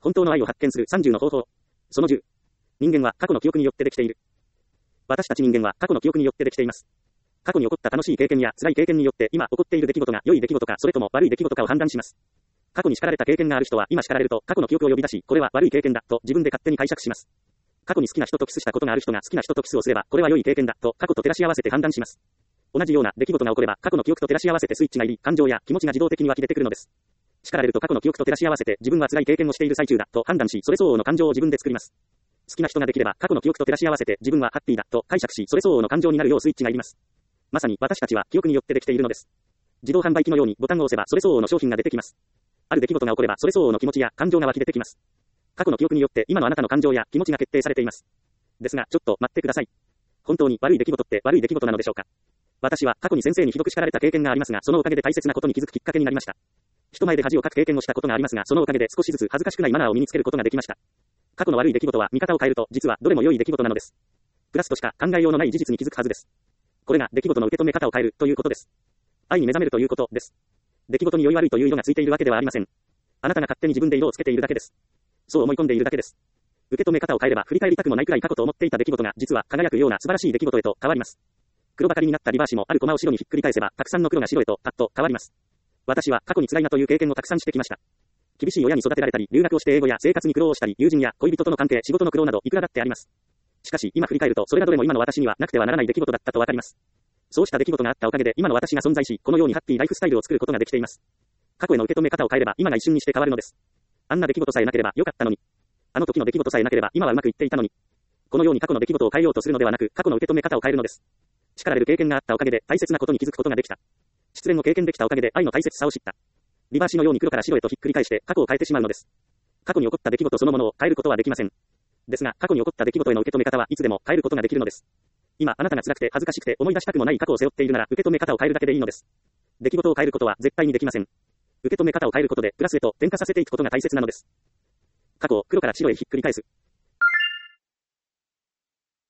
本当の愛を発見する30の方法。その10。人間は過去の記憶によってできている。私たち人間は過去の記憶によってできています。過去に起こった楽しい経験や辛い経験によって今起こっている出来事が良い出来事かそれとも悪い出来事かを判断します。過去に叱られた経験がある人は今叱られると過去の記憶を呼び出し、これは悪い経験だと自分で勝手に解釈します。過去に好きな人とキスしたことがある人が好きな人とキスをすればこれは良い経験だと過去と照らし合わせて判断します。同じような出来事が起これば過去の記憶と照らし合わせてスイッチが入り、感情や気持ちが自動的に湧き出てくるのです。叱られると過去の記憶と照らし合わせて自分は辛い経験をしている最中だと判断し、それ相応の感情を自分で作ります。好きな人ができれば過去の記憶と照らし合わせて自分はハッピーだと解釈し、それ相応の感情になるようスイッチが入ります。まさに私たちは記憶によってできているのです。自動販売機のようにボタンを押せばそれ相応の商品が出てきます。ある出来事が起こればそれ相応の気持ちや感情が湧き出てきます。過去の記憶によって今のあなたの感情や気持ちが決定されています。ですがちょっと待ってください。本当に悪い出来事って悪い出来事なのでしょうか。私は過去に先生にひどく叱られた経験がありますが、そのおかげで大切なことに気づくきっかけになりました。人前で恥をかく経験をしたことがありますが、そのおかげで少しずつ恥ずかしくないマナーを身につけることができました。過去の悪い出来事は見方を変えると実はどれも良い出来事なのです。プラスとしか考えようのない事実に気づくはずです。これが出来事の受け止め方を変えるということです。愛に目覚めるということです。出来事に良い悪いという色がついているわけではありません。あなたが勝手に自分で色をつけているだけです。そう思い込んでいるだけです。受け止め方を変えれば振り返りたくもないくらい過去と思っていた出来事が実は輝くような素晴らしい出来事へと変わります。黒ばかりになったリバーシもあるコマを白にひっくり返せばたくさんの黒が白へとパッと変わります。私は過去に辛いなという経験をたくさんしてきました。厳しい親に育てられたり、留学をして英語や生活に苦労をしたり、友人や恋人との関係、仕事の苦労などいくらだってあります。しかし今振り返るとそれがどれも今の私にはなくてはならない出来事だったとわかります。そうした出来事があったおかげで今の私が存在し、このようにハッピーライフスタイルを作ることができています。過去への受け止め方を変えれば今が一瞬にして変わるのです。あんな出来事さえなければよかったのに。あの時の出来事さえなければ今はうまくいっていたのに。このように過去の出来事を変えようとするのではなく、過去の受け止め方を変えるのです。叱られる経験があったおかげで大切なことに気づくことができた。失恋を経験できたおかげで愛の大切さを知った。リバーシのように黒から白へとひっくり返して過去を変えてしまうのです。過去に起こった出来事そのものを変えることはできません。ですが過去に起こった出来事への受け止め方はいつでも変えることができるのです。今あなたが辛くて恥ずかしくて思い出したくもない過去を背負っているなら受け止め方を変えるだけでいいのです。出来事を変えることは絶対にできません。受け止め方を変えることでプラスへと転化させていくことが大切なのです。過去を黒から白へひっくり返す。